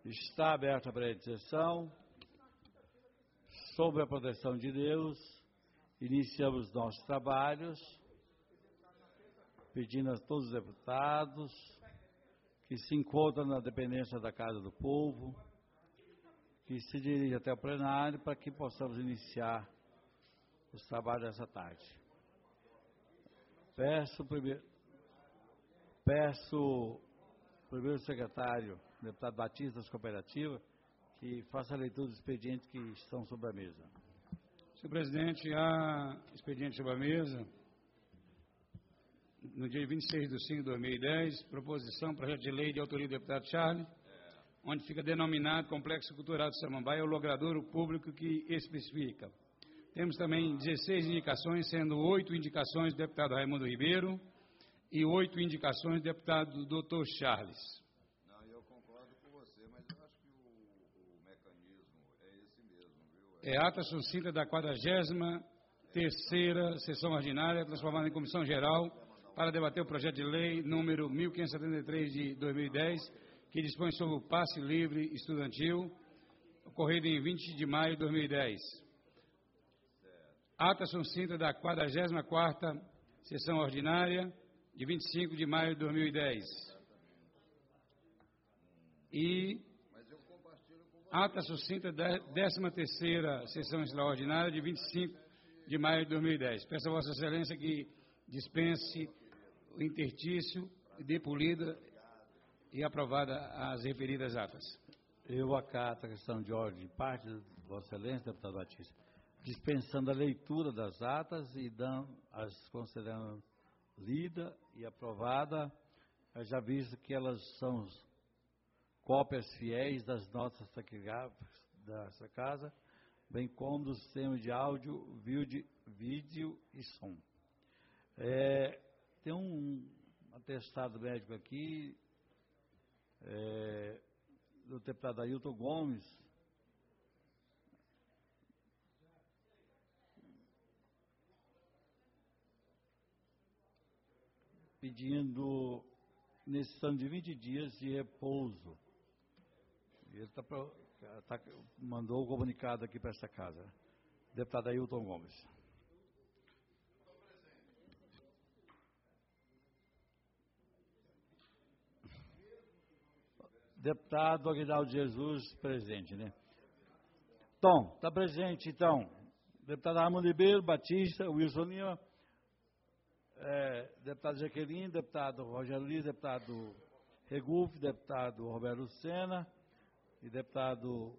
Está aberta a presente sessão. Sob a proteção de Deus, iniciamos nossos trabalhos, pedindo a todos os deputados que se encontram na dependência da Casa do Povo, que se dirigem até o plenário para que possamos iniciar os trabalhos dessa tarde. Peço primeiro secretário, deputado Batista das Cooperativas, que faça a leitura dos expedientes que estão sobre a mesa. Senhor presidente, há expediente sobre a mesa. No dia 26 de 5 de 2010, proposição, projeto de lei de autoria do deputado Charles, onde fica denominado Complexo Cultural de Samambaia, o logradouro público que especifica. Temos também 16 indicações, sendo 8 indicações do deputado Raimundo Ribeiro e 8 indicações do deputado Dr. Charles. Não, eu concordo com você, mas eu acho que o mecanismo é esse mesmo, viu? É ata sucinta da 43ª sessão ordinária, transformada em comissão geral, para debater o projeto de lei número 1573 de 2010, que dispõe sobre o passe livre estudantil, ocorrido em 20 de maio de 2010. Ata sucinta da 44ª sessão ordinária, de 25 de maio de 2010. E ata sucinta da 13ª sessão extraordinária, de 25 de maio de 2010. Peço a Vossa Excelência que dispense o intertício, dê por lida e aprovada as referidas atas. Eu acato a questão de ordem de parte de Vossa Excelência, deputado Batista, dispensando a leitura das atas e as considerando lida e aprovada, já visto que elas são cópias fiéis das notas taquigráficas dessa casa, bem como do sistema de áudio, vídeo e som. Tem um atestado médico aqui, do deputado Ailton Gomes, pedindo necessitando de 20 dias de repouso. Ele mandou o comunicado aqui para esta casa. Deputado Ailton Gomes. Deputado Aguinaldo Jesus, presente, né? Tom, está presente, então. Deputado Raimundo Ribeiro, Batista, Wilson Lima, deputado Jaqueline, deputado Rogério Liz, deputado Regulf, deputado Roberto Lucena e deputado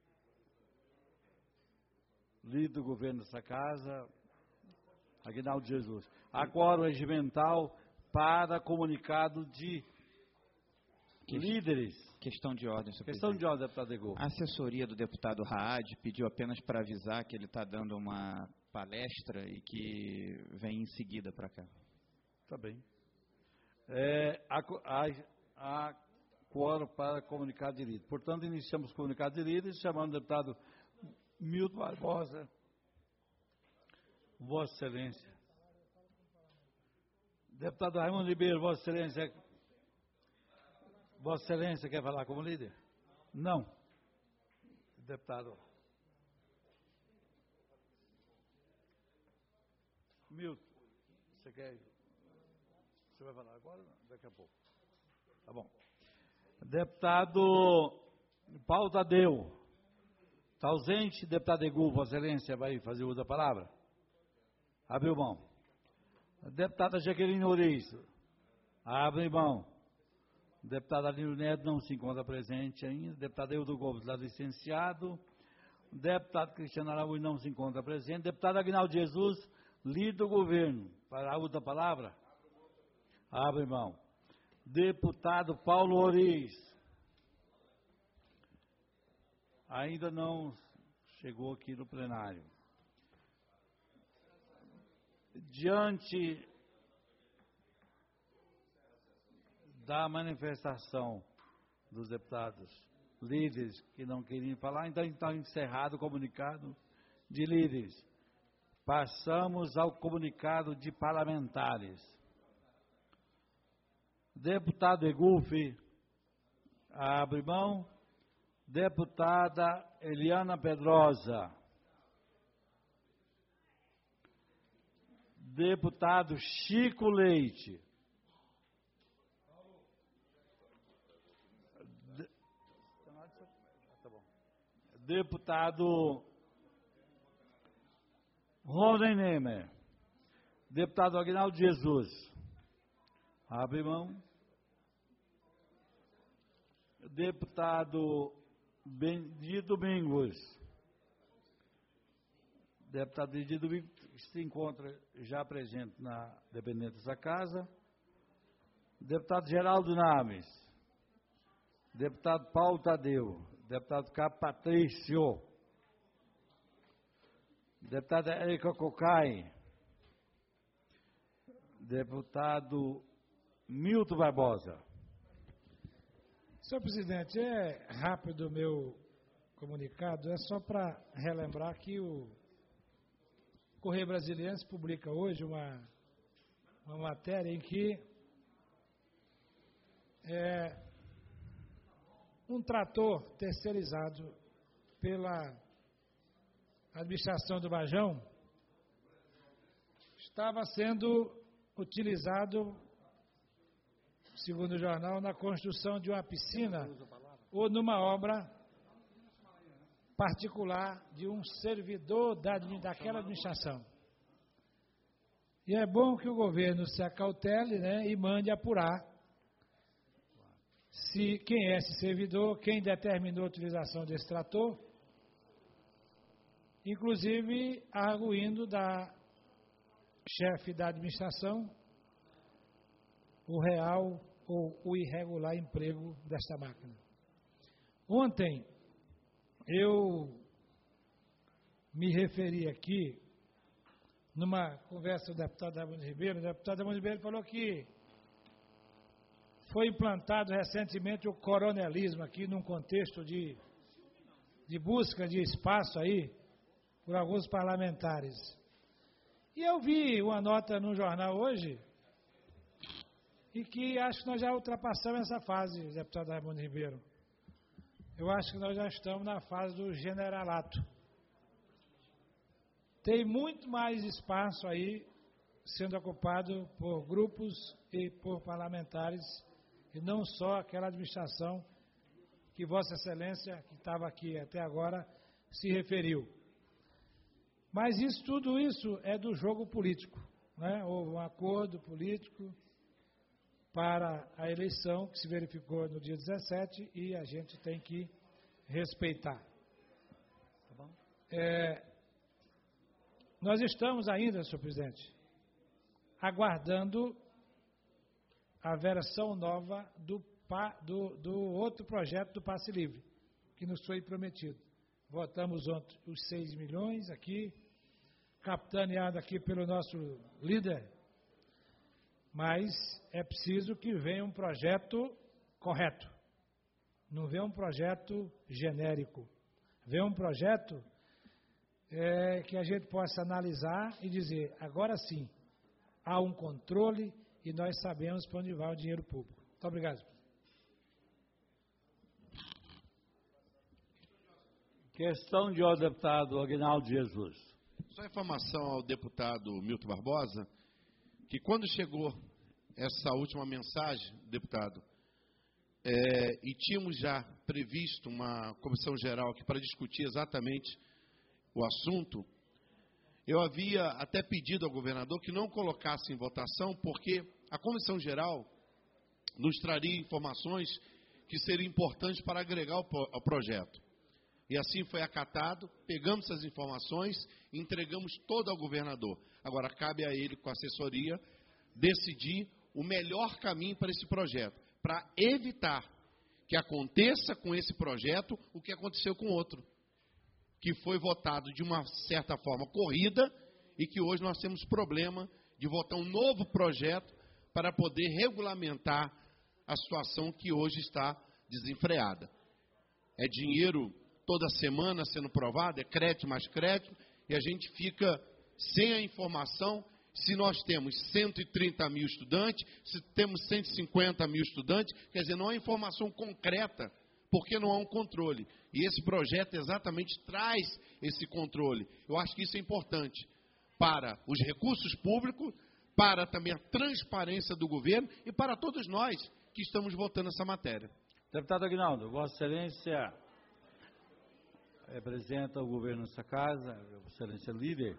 líder do governo dessa casa, Aguinaldo Jesus. Agora o regimental para comunicado de líderes. Questão de ordem, senhor Questão presidente. de ordem, deputado Ego. A assessoria do deputado Raad pediu apenas para avisar que ele está dando uma palestra e que vem em seguida para cá. Tá bem. Há quórum para comunicado de líderes. Portanto, iniciamos o comunicado de líderes, chamando o deputado Milton Barbosa. Vossa Excelência. Deputado Raimundo Ribeiro, Vossa Excelência. Vossa Excelência quer falar como líder? Não. Deputado Milton, você vai falar agora ou não? Daqui a pouco. Tá bom. Deputado Paulo Tadeu, está ausente. Deputado Egu, Vossa Excelência vai fazer uso da palavra? Abriu mão. Deputada Jaqueline Ouriço, abre mão. Deputado Alino Neto não se encontra presente ainda. Deputado Eudo Gomes, lá licenciado. Deputado Cristiano Araújo não se encontra presente. Deputado Aguinaldo Jesus, líder do governo. Para a outra palavra? Abre mão. Deputado Paulo Oriz. Ainda não chegou aqui no plenário. Diante da manifestação dos deputados líderes que não queriam falar, então está encerrado o comunicado de líderes. Passamos ao comunicado de parlamentares. Deputado Egulf, abre mão. Deputada Eliana Pedrosa. Deputado Chico Leite. Deputado Rony Nemer. Deputado Aguinaldo Jesus. Abre mão. Deputado Benedito Domingos. Deputado Benedito Domingos se encontra já presente na dependência dessa casa. Deputado Geraldo Naves. Deputado Paulo Tadeu. Deputado Capo Patrício. Deputada Érica Cocai. Deputado Milton Barbosa. Senhor presidente, é rápido o meu comunicado, é só para relembrar que o Correio Brasiliense publica hoje uma matéria em que um trator terceirizado pela administração do Bajão estava sendo utilizado, segundo o jornal, na construção de uma piscina ou numa obra particular de um servidor daquela administração. E é bom que o governo se acautele, né, e mande apurar quem é esse servidor, quem determinou a utilização desse trator, inclusive arguindo da chefe da administração o real ou o irregular emprego desta máquina. Ontem, eu me referi aqui, numa conversa com o deputado Raimundo Ribeiro, o deputado Raimundo Ribeiro falou que foi implantado recentemente o coronelismo aqui num contexto de busca de espaço aí por alguns parlamentares. E eu vi uma nota no jornal hoje e que acho que nós já ultrapassamos essa fase, deputado Raimundo Ribeiro. Eu acho que nós já estamos na fase do generalato. Tem muito mais espaço aí sendo ocupado por grupos e por parlamentares, e não só aquela administração que Vossa Excelência, que estava aqui até agora, se referiu. Mas tudo isso é do jogo político, né? Houve um acordo político para a eleição que se verificou no dia 17 e a gente tem que respeitar. Tá bom? Nós estamos ainda, senhor presidente, aguardando a versão nova do outro projeto do Passe Livre, que nos foi prometido. Votamos ontem os 6 milhões aqui, capitaneado aqui pelo nosso líder, mas é preciso que venha um projeto correto, não venha um projeto genérico, venha um projeto que a gente possa analisar e dizer, agora sim, há um controle e nós sabemos para onde vai o dinheiro público. Muito obrigado. Questão de ordem, deputado Aguinaldo Jesus. Só informação ao deputado Milton Barbosa, que quando chegou essa última mensagem, deputado, e tínhamos já previsto uma comissão geral aqui para discutir exatamente o assunto, eu havia até pedido ao governador que não colocasse em votação, porque a comissão geral nos traria informações que seriam importantes para agregar ao projeto. E assim foi acatado, pegamos essas informações e entregamos todo ao governador. Agora, cabe a ele, com a assessoria, decidir o melhor caminho para esse projeto, para evitar que aconteça com esse projeto o que aconteceu com outro, que foi votado de uma certa forma corrida e que hoje nós temos problema de votar um novo projeto para poder regulamentar a situação que hoje está desenfreada. É dinheiro toda semana sendo provado, é crédito mais crédito, e a gente fica sem a informação se nós temos 130 mil estudantes, se temos 150 mil estudantes, quer dizer, não há informação concreta porque não há um controle. E esse projeto exatamente traz esse controle. Eu acho que isso é importante para os recursos públicos, para também a transparência do governo e para todos nós que estamos votando essa matéria. Deputado Aguinaldo, Vossa Excelência representa o governo nessa casa, Vossa Excelência líder,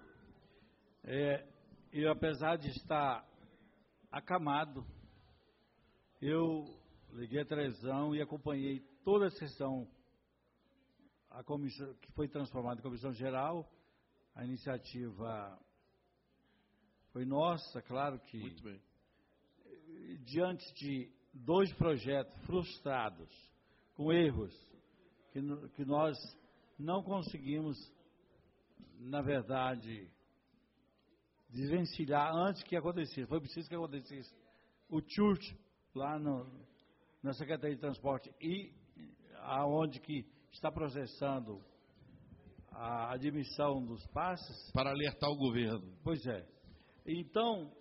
e apesar de estar acamado, eu liguei a televisão e acompanhei toda a sessão a comissão, que foi transformada em comissão geral. A iniciativa foi nossa, claro que, Muito bem. Diante de 2 projetos frustrados, com erros, que nós não conseguimos, na verdade, desvencilhar antes que acontecesse. Foi preciso que acontecesse o chute lá na Secretaria de Transporte e aonde que está processando a admissão dos passes. Para alertar o governo. Pois é. Então,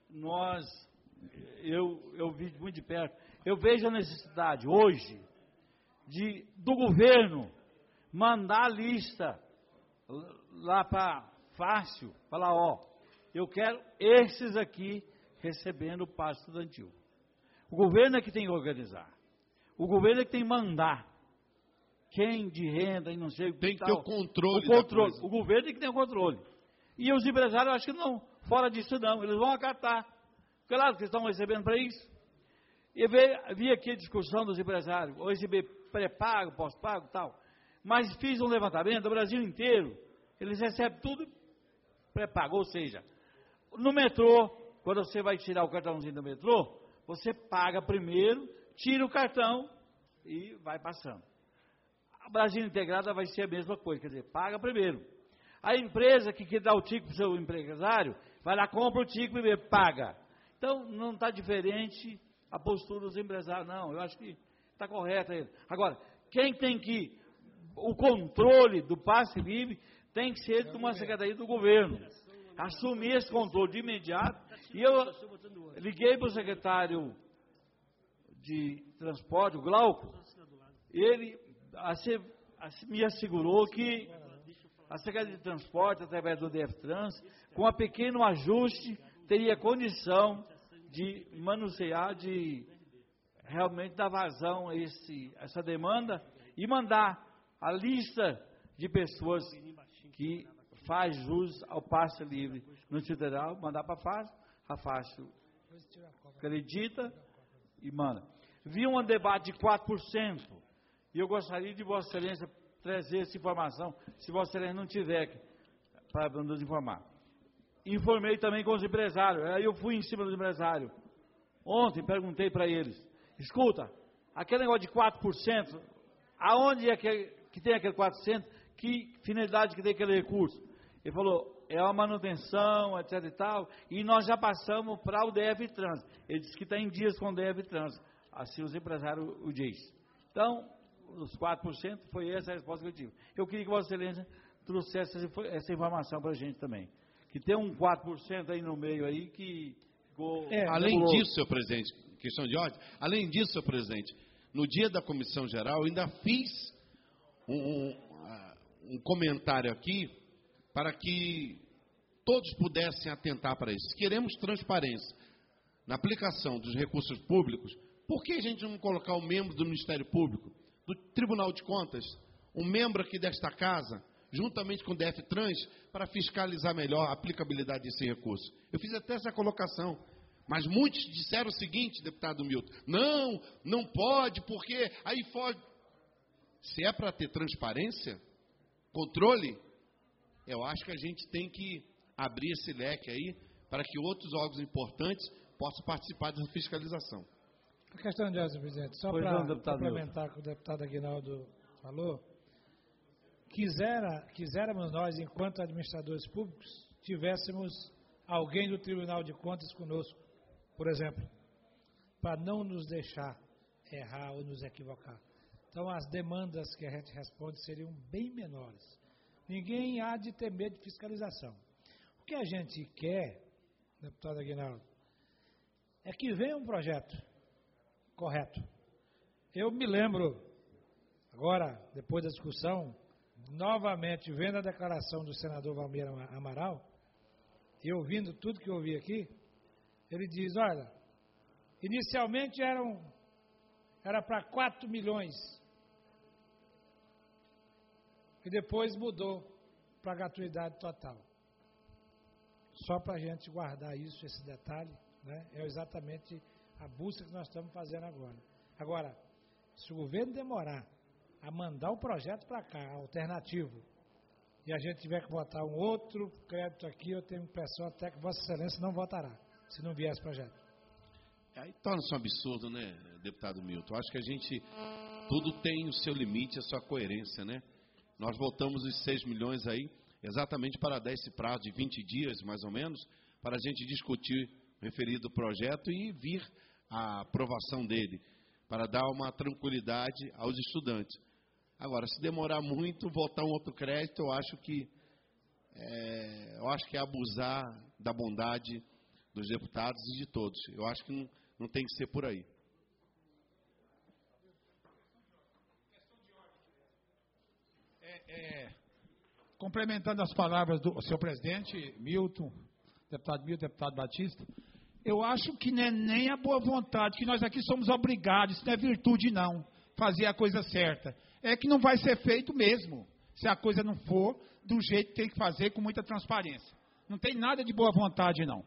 eu vi muito de perto, eu vejo a necessidade hoje do governo mandar a lista lá para Fácil, falar, eu quero esses aqui recebendo o passe estudantil. O governo é que tem que organizar. O governo é que tem que mandar. Quem de renda e não sei o que tem que ter o controle. O governo tem que ter o controle. E os empresários, eu acho que não, fora disso não, eles vão acatar. Claro que eles estão recebendo para isso. E vi aqui a discussão dos empresários, ou receber pré-pago, pós-pago e tal. Mas fiz um levantamento, o Brasil inteiro, eles recebem tudo pré-pago, ou seja, no metrô, quando você vai tirar o cartãozinho do metrô, você paga primeiro, tira o cartão e vai passando. A Brasil Integrada vai ser a mesma coisa, quer dizer, paga primeiro. A empresa que quer dar o ticket para o seu empresário, vai lá, compra o ticket primeiro, paga. Então, não está diferente a postura dos empresários, não, eu acho que está correta ele. Agora, quem tem o controle do passe livre tem que ser de uma secretaria do governo. Assumir esse controle de imediato. E eu liguei para o secretário de transporte, o Glauco, ele me assegurou que a Secretaria de Transporte, através do DF-Trans, com um pequeno ajuste, teria condição de manusear, de realmente dar vazão a essa demanda e mandar a lista de pessoas que faz jus ao passe livre no federal, mandar para a Fácil acredita e manda. Vi um debate de 4%, e eu gostaria de Vossa Excelência trazer essa informação, se Vossa Excelência não tiver para nos informar. Informei também com os empresários, aí eu fui em cima dos empresários. Ontem perguntei para eles, escuta, aquele negócio de 4%, aonde é que tem aquele 4%, que finalidade que tem aquele recurso? Ele falou, é uma manutenção, etc e tal, e nós já passamos para o DF-Trans. Ele disse que está em dias com o DF-Trans, assim os empresários o dizem. Então, os 4% foi essa a resposta que eu tive. Eu queria que Vossa Excelência trouxesse essa informação para a gente também. Que tem um 4% aí no meio aí que ficou... Além disso, senhor presidente, questão de ordem, além disso, senhor presidente, no dia da comissão geral, eu ainda fiz um comentário aqui para que todos pudessem atentar para isso. Queremos transparência na aplicação dos recursos públicos. Por que a gente não colocar um membro do Ministério Público, do Tribunal de Contas, um membro aqui desta casa, juntamente com o DF-Trans, para fiscalizar melhor a aplicabilidade desse recurso? Eu fiz até essa colocação, mas muitos disseram o seguinte, deputado Milton, não pode, porque aí foge. Se é para ter transparência, controle, eu acho que a gente tem que abrir esse leque aí, para que outros órgãos importantes possam participar da fiscalização. A questão de ordem, presidente, só para complementar o que o deputado Aguinaldo falou, quiséramos nós, enquanto administradores públicos, tivéssemos alguém do Tribunal de Contas conosco, por exemplo, para não nos deixar errar ou nos equivocar. Então, as demandas que a gente responde seriam bem menores. Ninguém há de ter medo de fiscalização. O que a gente quer, deputado Aguinaldo, é que venha um projeto correto. Eu me lembro, Agora, depois da discussão, novamente, vendo a declaração do senador Valmir Amaral, e ouvindo tudo que eu ouvi aqui, ele diz, olha, inicialmente era para 4 milhões, e depois mudou para gratuidade total. Só para a gente guardar isso, esse detalhe, né, é exatamente a busca que nós estamos fazendo agora. Agora, se o governo demorar a mandar o projeto para cá, alternativo, e a gente tiver que votar um outro crédito aqui, eu tenho impressão até que Vossa Excelência não votará, se não vier esse projeto. Aí torna-se um absurdo, né, deputado Milton? Acho que a gente, tudo tem o seu limite, a sua coerência, né? Nós votamos os 6 milhões aí, exatamente para dar esse prazo de 20 dias, mais ou menos, para a gente discutir o referido projeto e vir a aprovação dele, para dar uma tranquilidade aos estudantes. Agora, se demorar muito, votar um outro crédito, eu acho que é abusar da bondade dos deputados e de todos. Eu acho que não tem que ser por aí. Complementando as palavras do senhor presidente Milton, deputado Batista, eu acho que não é nem a boa vontade, que nós aqui somos obrigados, isso não é virtude não, fazer a coisa certa. É que não vai ser feito mesmo, se a coisa não for do jeito que tem que fazer, com muita transparência. Não tem nada de boa vontade, não.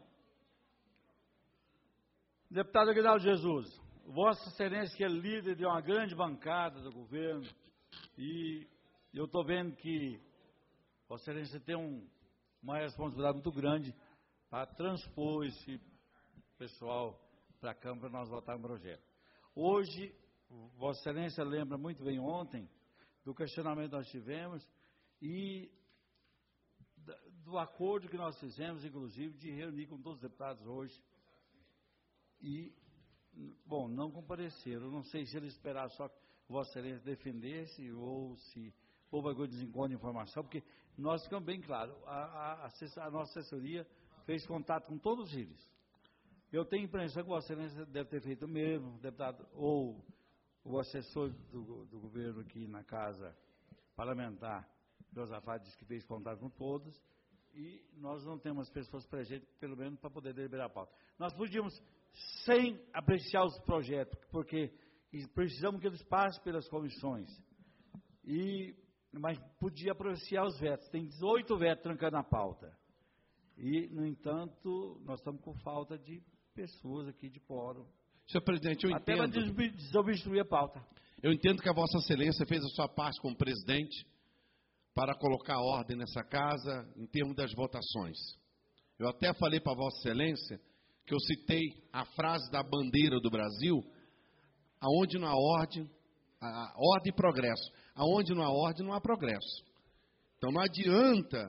Deputado Aguinaldo Jesus, Vossa Excelência que é líder de uma grande bancada do governo, e eu estou vendo que Vossa Excelência tem uma responsabilidade muito grande para transpor esse pessoal para a Câmara para nós votarmos o projeto. Hoje, Vossa Excelência lembra muito bem ontem do questionamento que nós tivemos e do acordo que nós fizemos, inclusive, de reunir com todos os deputados hoje. E, bom, não compareceram. Não sei se eles esperaram só que Vossa Excelência defendesse ou se houve algum desencontro de informação, porque nós ficamos bem claros, a nossa assessoria fez contato com todos eles. Eu tenho a impressão que Vossa Excelência deve ter feito o mesmo, deputado, ou o assessor do governo aqui na Casa Parlamentar, Josafá, disse que fez contato com todos, e nós não temos pessoas presentes, pelo menos, para poder deliberar a pauta. Nós podíamos, sem apreciar os projetos, porque precisamos que eles passem pelas comissões, mas podia apreciar os vetos. Tem 18 vetos trancando a pauta. E, no entanto, nós estamos com falta de pessoas aqui de quórum. Senhor presidente, eu entendo. Até para desobstruir a pauta. Eu entendo que a Vossa Excelência fez a sua parte como presidente para colocar ordem nessa casa em termos das votações. Eu até falei para Vossa Excelência que eu citei a frase da bandeira do Brasil, aonde não há ordem, ordem e progresso. Aonde não há ordem, não há progresso. Então não adianta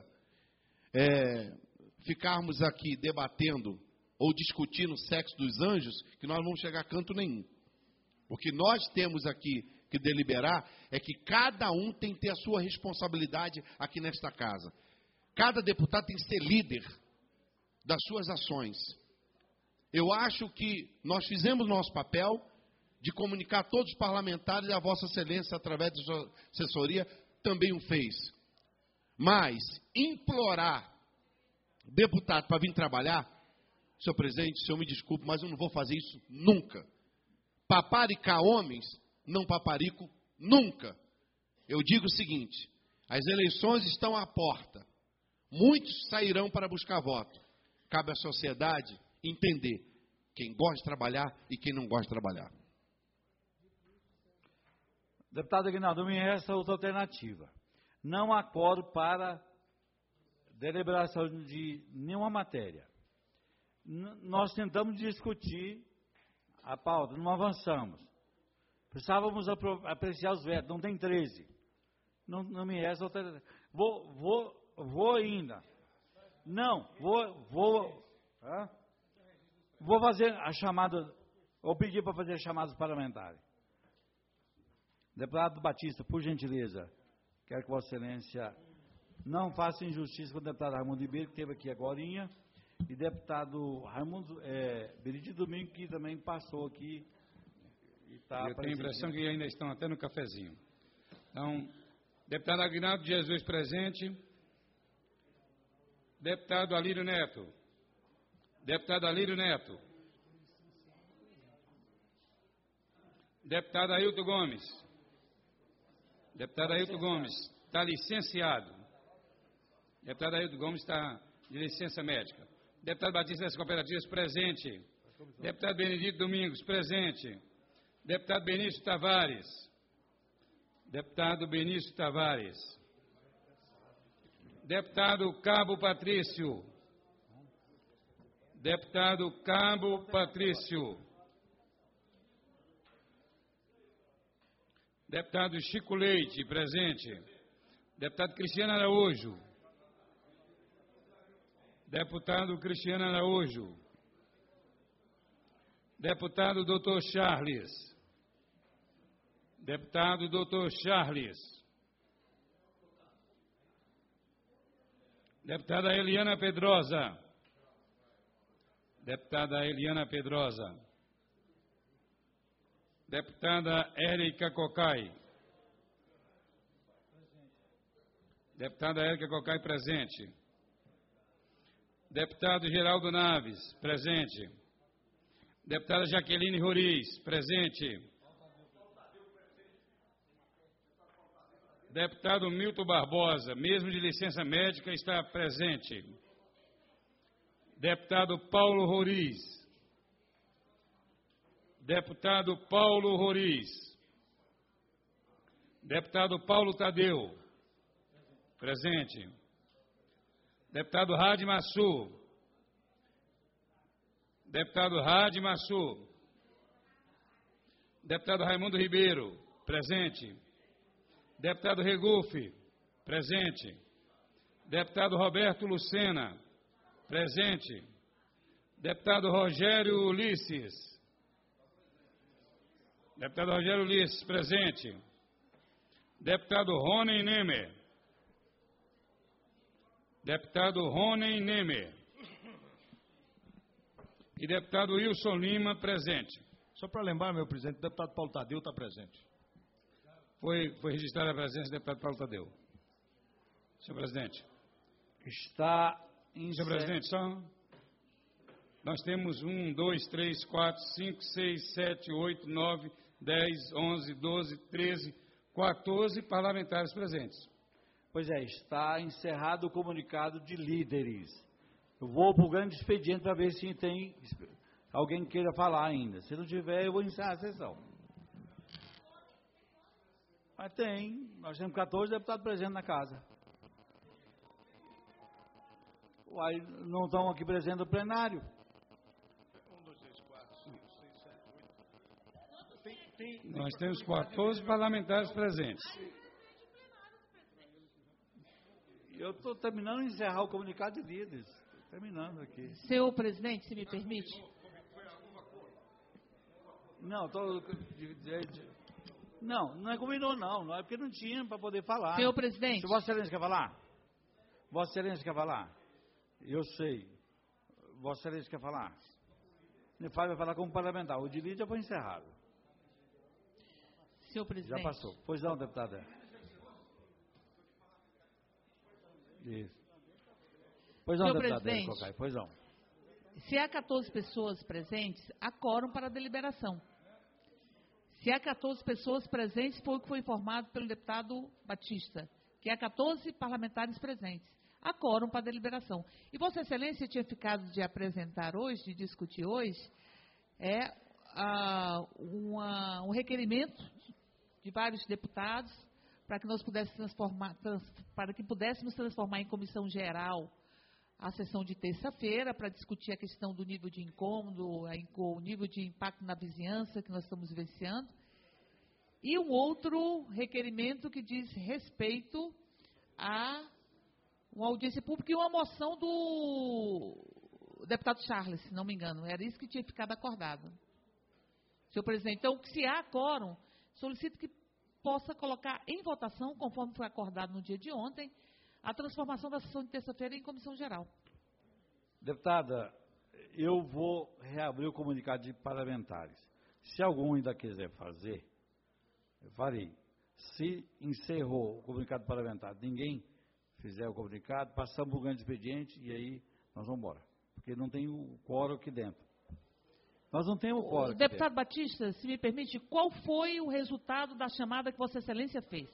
ficarmos aqui debatendo ou discutindo o sexo dos anjos, que nós não vamos chegar a canto nenhum. O que nós temos aqui que deliberar é que cada um tem que ter a sua responsabilidade aqui nesta casa. Cada deputado tem que ser líder das suas ações. Eu acho que nós fizemos nosso papel de comunicar a todos os parlamentares, e a Vossa Excelência, através da sua assessoria, também o fez. Mas implorar deputado para vir trabalhar, senhor presidente, o senhor me desculpe, mas eu não vou fazer isso nunca. Paparicar homens, não paparico nunca. Eu digo o seguinte, as eleições estão à porta. Muitos sairão para buscar voto. Cabe à sociedade entender quem gosta de trabalhar e quem não gosta de trabalhar. Deputado Aguinaldo, me resta outra alternativa. Não há quórum para deliberação de nenhuma matéria. Nós tentamos discutir a pauta, não avançamos. Precisávamos apreciar os vetos, não tem 13. Não me resta alternativa. Vou ainda. Não, vou fazer a chamada, vou pedir para fazer chamadas parlamentares. Deputado Batista, por gentileza, quero que Vossa Excelência não faça injustiça com o deputado Raimundo Ribeiro, que esteve aqui agorinha, e deputado Benedito Domingo, que também passou aqui. E tá Eu tenho a impressão que ainda estão até no cafezinho. Então, deputado Aguinaldo de Jesus presente. Deputado Alírio Neto. Deputado Alírio Neto. Deputado Ailton Gomes. Deputado Ailton Gomes está licenciado. Deputado Ailton Gomes está de licença médica. Deputado Batista das Cooperativas, presente. Deputado Benedito Domingos, presente. Deputado Benício Tavares. Deputado Benício Tavares. Deputado Cabo Patrício. Deputado Cabo Patrício. Deputado Chico Leite, presente. Deputado Cristiano Araújo. Deputado Cristiano Araújo. Deputado Dr. Charles. Deputado Dr. Charles. Deputada Eliana Pedrosa. Deputada Eliana Pedrosa. Deputada Érica Cocai. Deputada Érica Cocai, presente. Deputado Geraldo Naves, presente. Deputada Jaqueline Roriz, presente. Deputado Milton Barbosa, mesmo de licença médica, está presente. Deputado Paulo Roriz. Deputado Paulo Roriz. Deputado Paulo Tadeu, presente. Deputado Hadi Massu. Deputado Hadi Massu. Deputado Raimundo Ribeiro, presente. Deputado Regufe, presente. Deputado Roberto Lucena, presente. Deputado Rogério Ulisses. Deputado Rogério Ulisses, presente. Deputado Rony Nemer. Deputado Rony Nemer. E deputado Wilson Lima, presente. Só para lembrar, meu presidente, o deputado Paulo Tadeu está presente. Foi registrada a presença do deputado Paulo Tadeu. Senhor presidente. Está Senhor presidente, nós temos 1, 2, 3, 4, 5, 6, 7, 8, 9, 10, 11, 12, 13, 14 parlamentares presentes. Pois é, está encerrado o comunicado de líderes. Eu vou para o grande expediente para ver se tem alguém que queira falar ainda. Se não tiver, eu vou encerrar a sessão. Mas tem, nós temos 14 deputados presentes na casa. Uai, não estão aqui presentes no plenário. 1, 2, 3, 4, 5, 6, 7, 8. Nós temos 14 parlamentares presentes. Eu estou terminando de encerrar o comunicado de líderes. Terminando aqui. Senhor presidente, se me permite. Não, não é combinou, não é porque não tinha para poder falar. Senhor presidente. Se Vossa Excelência quer falar? Vossa Excelência quer falar? Eu sei. Vossa Excelência quer falar? Nefábio vai falar como parlamentar. O de líder já foi encerrado. Senhor presidente. Já passou. Pois não, deputada. Isso. Pois não, Senhor deputada. presidente. Pois não. Se há 14 pessoas presentes, há quórum para a deliberação. Se há 14 pessoas presentes, foi o que foi informado pelo deputado Batista, que há 14 parlamentares presentes. Há quórum para a deliberação. E Vossa Excelência tinha ficado de apresentar hoje, de discutir hoje, um requerimento de vários deputados para que nós pudéssemos transformar em comissão geral a sessão de terça-feira para discutir a questão do nível de incômodo, o nível de impacto na vizinhança que nós estamos vivenciando. E um outro requerimento que diz respeito a uma audiência pública e uma moção do deputado Charles, se não me engano. Era isso que tinha ficado acordado. Senhor presidente, então, se há quórum, solicito que possa colocar em votação, conforme foi acordado no dia de ontem, a transformação da sessão de terça-feira em comissão geral. Deputada, eu vou reabrir o comunicado de parlamentares. Se algum ainda quiser fazer, eu farei. Se encerrou o comunicado parlamentar, ninguém fizer o comunicado, passamos para o grande expediente e aí nós vamos embora. Porque não tem o quórum aqui dentro. Nós não temos o quórum aqui Deputado dentro. Batista, se me permite, qual foi o resultado da chamada que Vossa Excelência fez?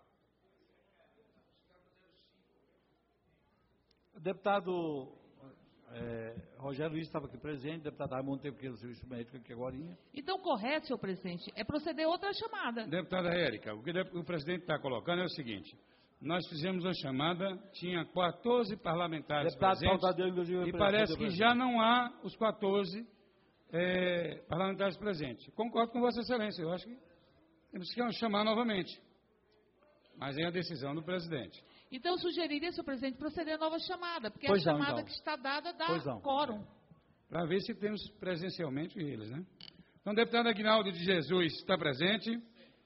O deputado Rogério Luiz estava aqui presente, o deputado Raimundo teve que ir no serviço médico aqui agora. Então, correto, senhor presidente, é proceder outra chamada. Deputada Érica, o que o presidente está colocando é o seguinte: nós fizemos uma chamada, tinha 14 parlamentares Deputado presentes, Pautadeu, inclusive, e parece que já não há os 14 parlamentares presentes. Concordo com Vossa Excelência, eu acho que temos que chamar novamente. Mas é a decisão do presidente. Então, eu sugeriria, senhor presidente, proceder a nova chamada, porque Pois a não, chamada então. que está dada dá Pois não. quórum. Para ver se temos presencialmente eles, né? Então, o deputado Aguinaldo de Jesus está presente.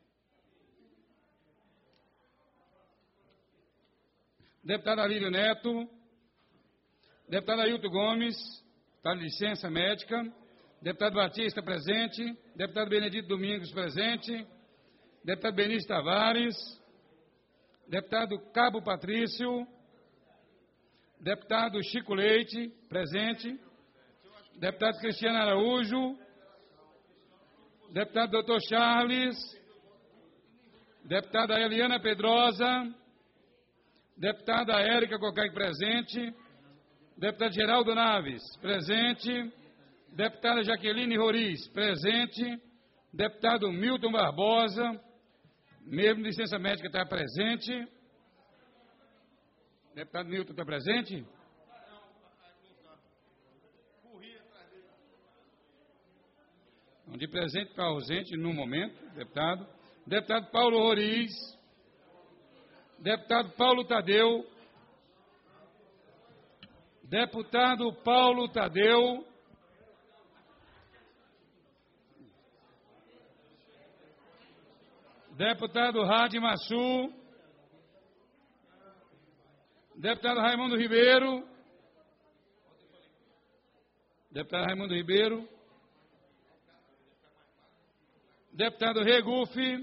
Deputado Alírio Neto. Deputado Ailton Gomes, está de licença médica. Deputado Batista presente. Deputado Benedito Domingos presente. Deputado Benício Tavares. Deputado Cabo Patrício. Deputado Chico Leite, presente. Deputado Cristiano Araújo. Deputado Dr. Charles. Deputada Eliana Pedrosa. Deputada Érica Cocai, presente. Deputado Geraldo Naves, presente. Deputada Jaqueline Roriz, presente. Deputado Milton Barbosa, mesmo de licença médica, está presente. Deputado Milton está presente? Então, de presente para ausente no momento, deputado. Deputado Paulo Roriz. Deputado Paulo Tadeu. Deputado Paulo Tadeu. Deputado Rade Massu. Deputado Raimundo Ribeiro. Deputado Raimundo Ribeiro. Deputado Regufe.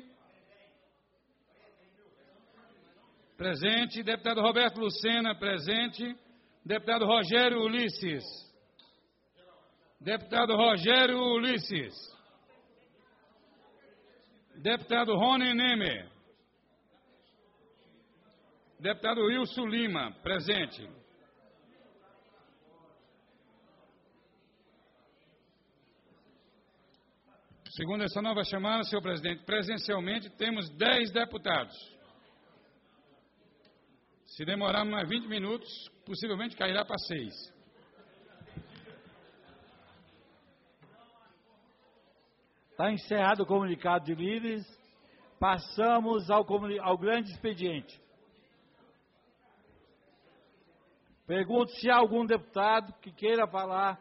Presente. Deputado Roberto Lucena, presente. Deputado Rogério Ulisses. Deputado Rogério Ulisses. Deputado Rony Nemer. Deputado Wilson Lima, presente. Segundo essa nova chamada, senhor presidente, presencialmente temos 10 deputados. Se demorar mais 20 minutos, possivelmente cairá para 6. Está encerrado o comunicado de líderes. Passamos ao grande expediente. Pergunto se há algum deputado que queira falar.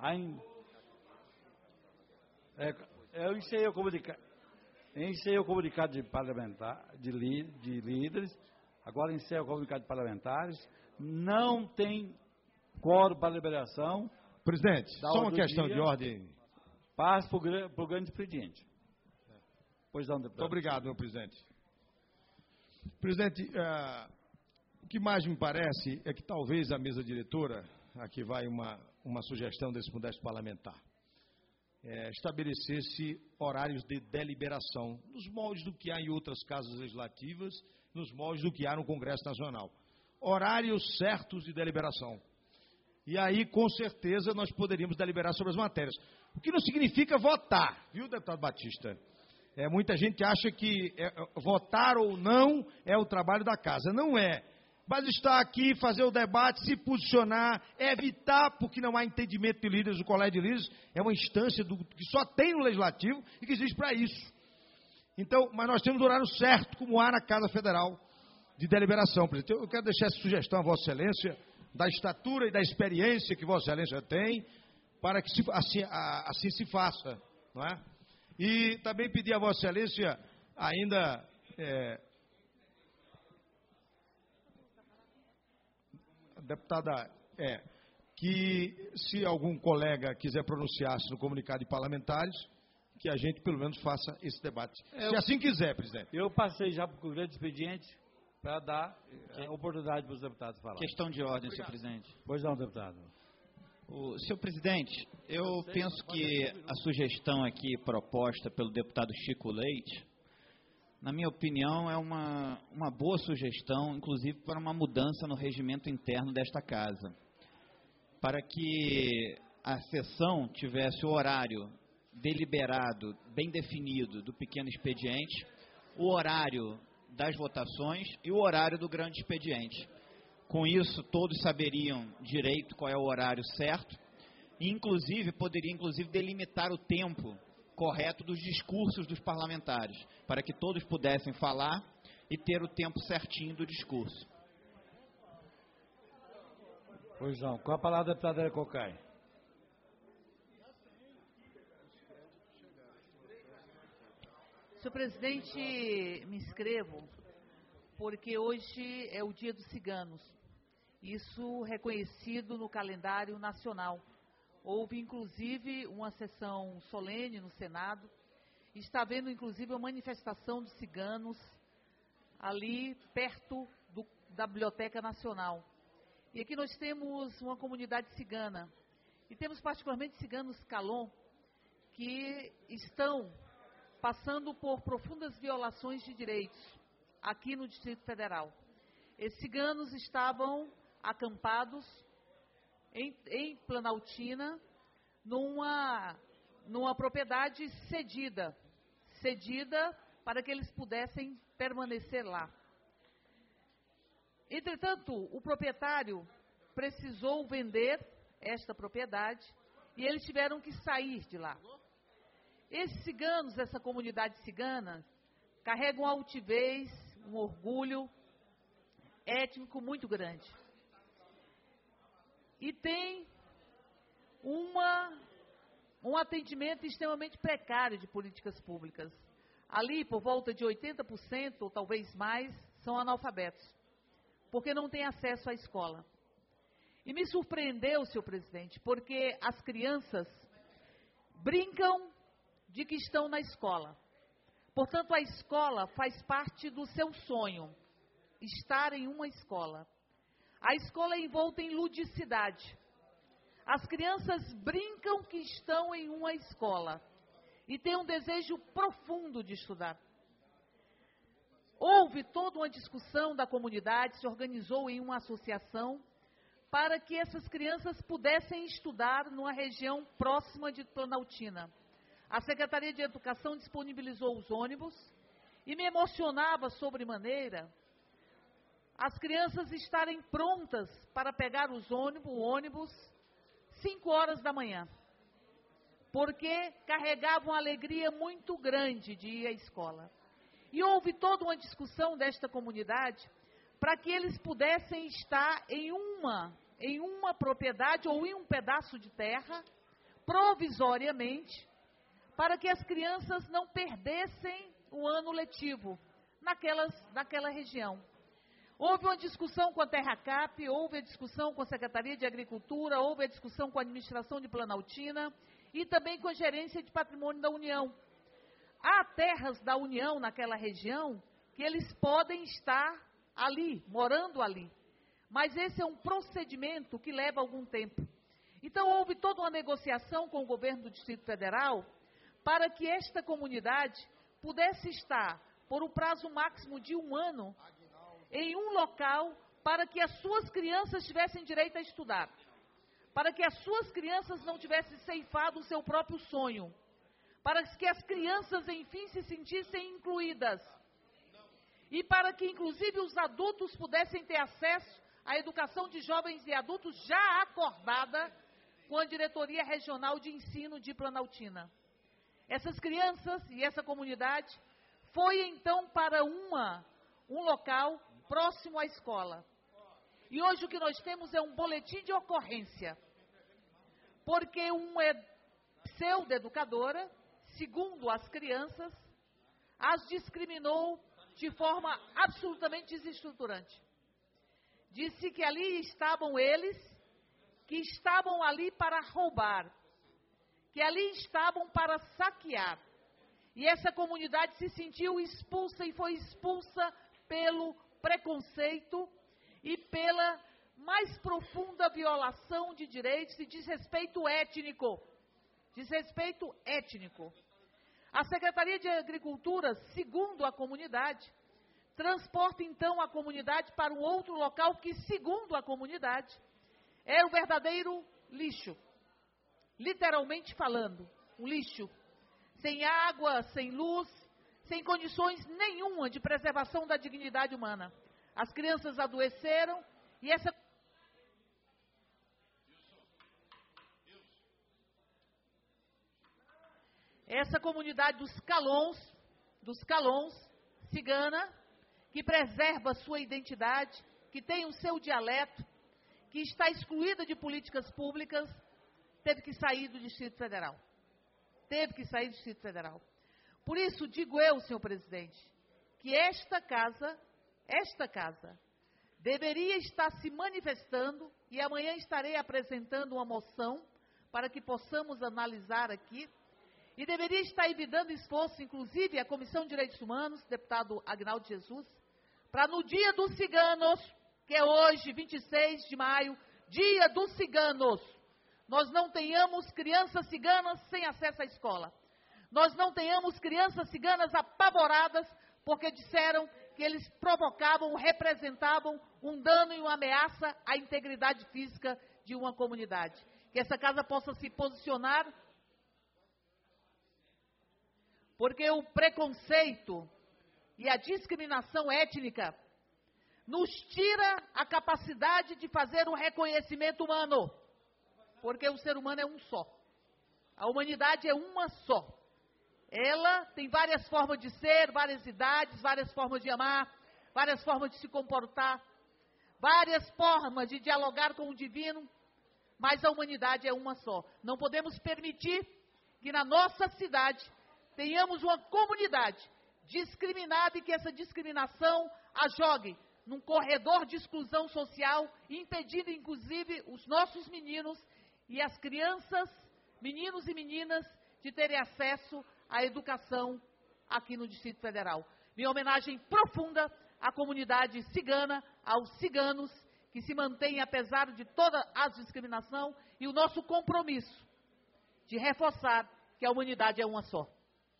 Eu encerrei o comunicado. Encerrei o comunicado de parlamentar, de líderes. Agora encerro o comunicado de parlamentares. Não tem quórum para liberação. Presidente, só uma questão de ordem. Passa para o grande expediente. Pois não, deputado. Muito obrigado, meu presidente. Presidente, o que mais me parece é que talvez a mesa diretora, aqui vai uma sugestão desse modesto parlamentar, estabelecesse horários de deliberação, nos moldes do que há em outras casas legislativas, nos moldes do que há no Congresso Nacional. Horários certos de deliberação. E aí, com certeza, nós poderíamos deliberar sobre as matérias. O que não significa votar, viu, deputado Batista? Muita gente acha que votar ou não é o trabalho da casa. Não é. Mas estar aqui, fazer o debate, se posicionar, evitar, porque não há entendimento de líderes, o colégio de líderes é uma instância que só tem no Legislativo e que existe para isso. Então, mas nós temos o horário certo, como há na Casa Federal de deliberação, presidente. Eu quero deixar essa sugestão a Vossa Excelência, da estatura e da experiência que Vossa Excelência tem, para que assim se faça, não é? E também pedir a Vossa Excelência ainda deputada, que se algum colega quiser pronunciar-se no comunicado de parlamentares, que a gente, pelo menos, faça esse debate. Se assim quiser, presidente. Eu passei já para o grande expediente para dar oportunidade para os deputados falar. Questão de ordem, senhor presidente. Pois não, deputado. Senhor presidente, eu penso que a sugestão aqui proposta pelo deputado Chico Leite, na minha opinião, é uma boa sugestão, inclusive para uma mudança no regimento interno desta casa, para que a sessão tivesse o horário deliberado, bem definido, do pequeno expediente, o horário das votações e o horário do grande expediente. Com isso, todos saberiam direito qual é o horário certo e, poderia delimitar o tempo correto dos discursos dos parlamentares, para que todos pudessem falar e ter o tempo certinho do discurso. Pois não. Com a palavra, deputada Cocai. Senhor presidente, me inscrevo porque hoje é o Dia dos Ciganos. Isso reconhecido no calendário nacional. Houve, inclusive, uma sessão solene no Senado. Está havendo, inclusive, uma manifestação dos ciganos ali perto da Biblioteca Nacional. E aqui nós temos uma comunidade cigana. E temos particularmente ciganos Calon, que estão passando por profundas violações de direitos aqui no Distrito Federal. Esses ciganos estavam acampados em Planaltina, numa propriedade cedida para que eles pudessem permanecer lá. Entretanto, o proprietário precisou vender esta propriedade e eles tiveram que sair de lá. Esses ciganos, essa comunidade cigana, carregam altivez, um orgulho étnico muito grande. E tem um atendimento extremamente precário de políticas públicas. Ali, por volta de 80%, ou talvez mais, são analfabetos, porque não têm acesso à escola. E me surpreendeu, senhor presidente, porque as crianças brincam de que estão na escola. Portanto, a escola faz parte do seu sonho, estar em uma escola. A escola é envolta em ludicidade. As crianças brincam que estão em uma escola e têm um desejo profundo de estudar. Houve toda uma discussão da comunidade, se organizou em uma associação para que essas crianças pudessem estudar numa região próxima de Planaltina. A Secretaria de Educação disponibilizou os ônibus e me emocionava sobremaneira as crianças estarem prontas para pegar o ônibus 5 horas da manhã, porque carregavam uma alegria muito grande de ir à escola. E houve toda uma discussão desta comunidade para que eles pudessem estar em uma propriedade ou em um pedaço de terra, provisoriamente, para que as crianças não perdessem o ano letivo naquela região. Houve uma discussão com a Terracap, houve a discussão com a Secretaria de Agricultura, houve a discussão com a administração de Planaltina e também com a gerência de patrimônio da União. Há terras da União naquela região que eles podem estar ali, morando ali. Mas esse é um procedimento que leva algum tempo. Então houve toda uma negociação com o governo do Distrito Federal para que esta comunidade pudesse estar por um prazo máximo de 1 ano em um local para que as suas crianças tivessem direito a estudar, para que as suas crianças não tivessem ceifado o seu próprio sonho, para que as crianças, enfim, se sentissem incluídas e para que, inclusive, os adultos pudessem ter acesso à educação de jovens e adultos já acordada com a Diretoria Regional de Ensino de Planaltina. Essas crianças e essa comunidade foi, então, para um local próximo à escola. E hoje o que nós temos é um boletim de ocorrência, porque uma pseudo-educadora, segundo as crianças, as discriminou de forma absolutamente desestruturante. Disse que ali estavam eles, que estavam ali para roubar, que ali estavam para saquear. E essa comunidade se sentiu expulsa e foi expulsa pelo preconceito e pela mais profunda violação de direitos e desrespeito étnico. Desrespeito étnico. A Secretaria de Agricultura, segundo a comunidade, transporta então a comunidade para um outro local que, segundo a comunidade, é o verdadeiro lixo. Literalmente falando, um lixo. Sem água, sem luz, sem condições nenhuma de preservação da dignidade humana. As crianças adoeceram e essa comunidade dos Calons, cigana, que preserva sua identidade, que tem o seu dialeto, que está excluída de políticas públicas, teve que sair do Distrito Federal. Teve que sair do Distrito Federal. Por isso, digo eu, senhor presidente, que esta casa, deveria estar se manifestando, e amanhã estarei apresentando uma moção para que possamos analisar aqui, e deveria estar evitando esforço, inclusive, a Comissão de Direitos Humanos, deputado Agnaldo Jesus, para no Dia dos Ciganos, que é hoje, 26 de maio, Dia dos Ciganos, nós não tenhamos crianças ciganas sem acesso à escola. Nós não tenhamos crianças ciganas apavoradas porque disseram que eles provocavam, representavam um dano e uma ameaça à integridade física de uma comunidade. Que essa casa possa se posicionar, porque o preconceito e a discriminação étnica nos tira a capacidade de fazer um reconhecimento humano. Porque o ser humano é um só. A humanidade é uma só. Ela tem várias formas de ser, várias idades, várias formas de amar, várias formas de se comportar, várias formas de dialogar com o divino, mas a humanidade é uma só. Não podemos permitir que na nossa cidade tenhamos uma comunidade discriminada e que essa discriminação a jogue num corredor de exclusão social, impedindo inclusive os nossos meninos e as crianças, meninos e meninas, de terem acesso à educação aqui no Distrito Federal. Minha homenagem profunda à comunidade cigana, aos ciganos, que se mantêm apesar de toda a discriminação, e o nosso compromisso de reforçar que a humanidade é uma só.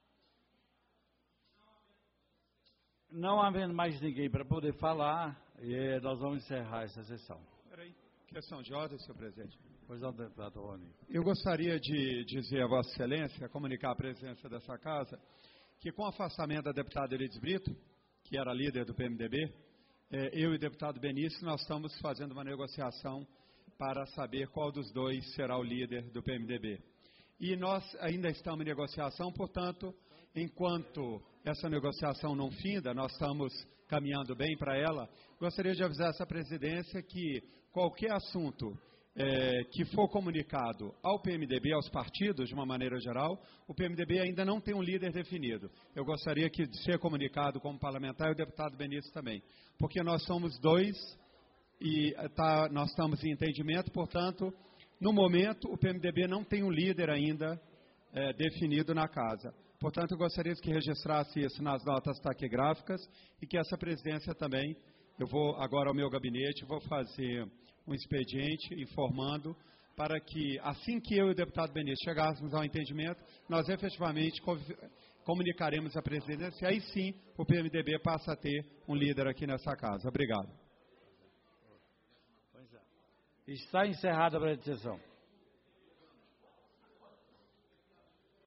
Não havendo mais ninguém para poder falar, nós vamos encerrar essa sessão. Peraí, questão de ordem, senhor presidente. Pois não, deputado Rony. Eu gostaria de dizer a Vossa Excelência, comunicar a presença dessa casa, que com o afastamento da deputada Elides Brito, que era líder do PMDB, eu e o deputado Benício, nós estamos fazendo uma negociação para saber qual dos dois será o líder do PMDB. E nós ainda estamos em negociação, portanto, enquanto essa negociação não finda, nós estamos caminhando bem para ela, gostaria de avisar essa presidência que qualquer assunto que for comunicado ao PMDB, aos partidos, de uma maneira geral, o PMDB ainda não tem um líder definido. Eu gostaria de ser comunicado como parlamentar e o deputado Benício também, porque nós somos dois e nós estamos em entendimento, portanto, no momento, o PMDB não tem um líder ainda definido na casa. Portanto, eu gostaria que registrasse isso nas notas taquigráficas e que essa presidência também, eu vou agora ao meu gabinete, vou fazer um expediente informando para que, assim que eu e o deputado Benício chegássemos ao entendimento, nós efetivamente comunicaremos à presidência e aí sim o PMDB passa a ter um líder aqui nessa casa. Obrigado. Está encerrada a sessão.